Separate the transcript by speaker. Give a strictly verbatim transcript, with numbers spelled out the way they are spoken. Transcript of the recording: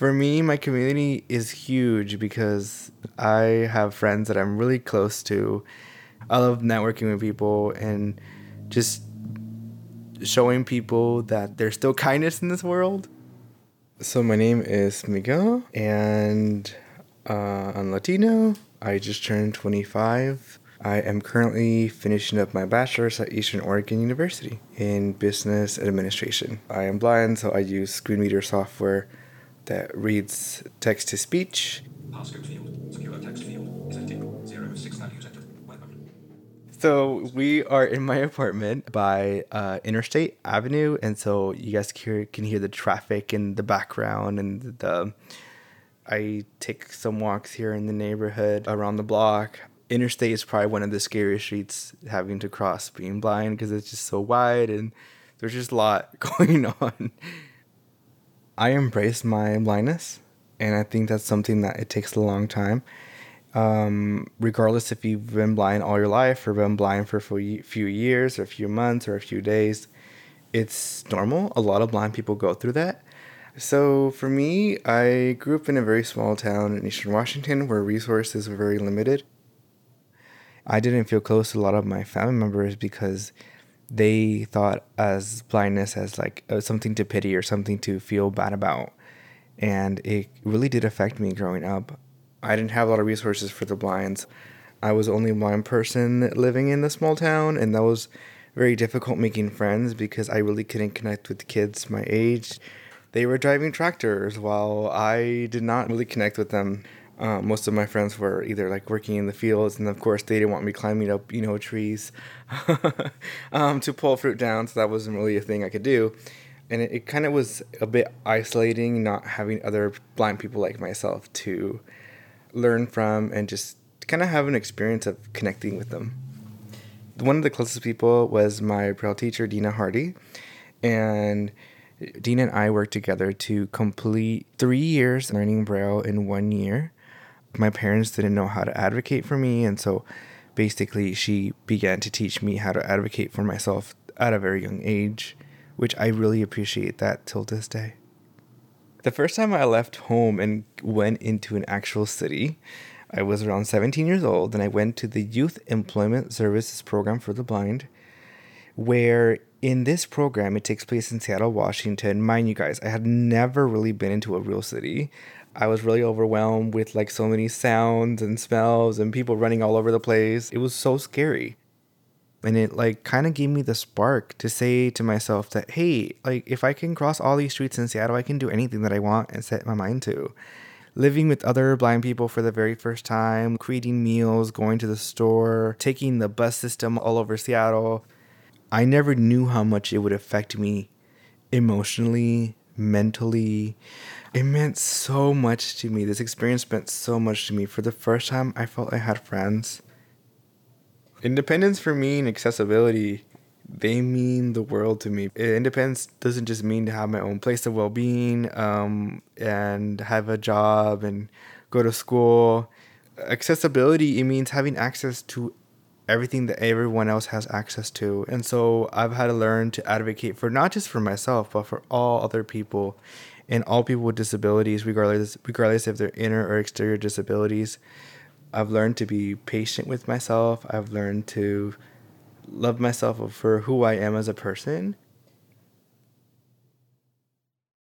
Speaker 1: For me, my community is huge because I have friends that I'm really close to. I love networking with people and just showing people that there's still kindness in this world. So my name is Miguel, and uh, I'm Latino. I just turned twenty-five. I am currently finishing up my bachelor's at Eastern Oregon University in business administration. I am blind, so I use screen reader software that reads text to speech. Passcode field, secure text field, is empty, zero six nine use enter, welcome. So we are in my apartment by uh, Interstate Avenue, and so you guys can can hear the traffic in the background, and the I take some walks here in the neighborhood around the block. Interstate is probably one of the scariest streets having to cross being blind because it's just so wide and there's just a lot going on. I embrace my blindness, and I think that's something that it takes a long time. Um, regardless if you've been blind all your life or been blind for a few years or a few months or a few days, it's normal. A lot of blind people go through that. So for me, I grew up in a very small town in Eastern Washington where resources were very limited. I didn't feel close to a lot of my family members because they thought as blindness as like uh, something to pity or something to feel bad about. And it really did affect me growing up. I didn't have a lot of resources for the blinds. I was the only blind person living in the small town, and that was very difficult making friends because I really couldn't connect with kids my age. They were driving tractors while I did not really connect with them. Uh, most of my friends were either like working in the fields, and of course they didn't want me climbing up, you know, trees um, to pull fruit down, so that wasn't really a thing I could do. And it, it kind of was a bit isolating not having other blind people like myself to learn from and just kind of have an experience of connecting with them. One of the closest people was my Braille teacher, Dina Hardy, and Dina and I worked together to complete three years learning Braille in one year. My parents didn't know how to advocate for me, and so basically she began to teach me how to advocate for myself at a very young age, which I really appreciate that till this day. The first time I left home and went into an actual city, I was around seventeen years old, and I went to the Youth Employment Services Program for the Blind, where in this program, it takes place in Seattle, Washington. Mind you guys, I had never really been into a real city. I was really overwhelmed with like so many sounds and smells and people running all over the place. It was so scary. And it like kind of gave me the spark to say to myself that, hey, like if I can cross all these streets in Seattle, I can do anything that I want and set my mind to. Living with other blind people for the very first time, creating meals, going to the store, taking the bus system all over Seattle. I never knew how much it would affect me emotionally, mentally. It meant so much to me. This experience meant so much to me. For the first time, I felt I had friends. Independence for me and accessibility, they mean the world to me. Independence doesn't just mean to have my own place of well-being um, and have a job and go to school. Accessibility, it means having access to everything that everyone else has access to. And so I've had to learn to advocate for not just for myself, but for all other people and all people with disabilities, regardless regardless if they're inner or exterior disabilities. I've learned to be patient with myself. I've learned to love myself for who I am as a person.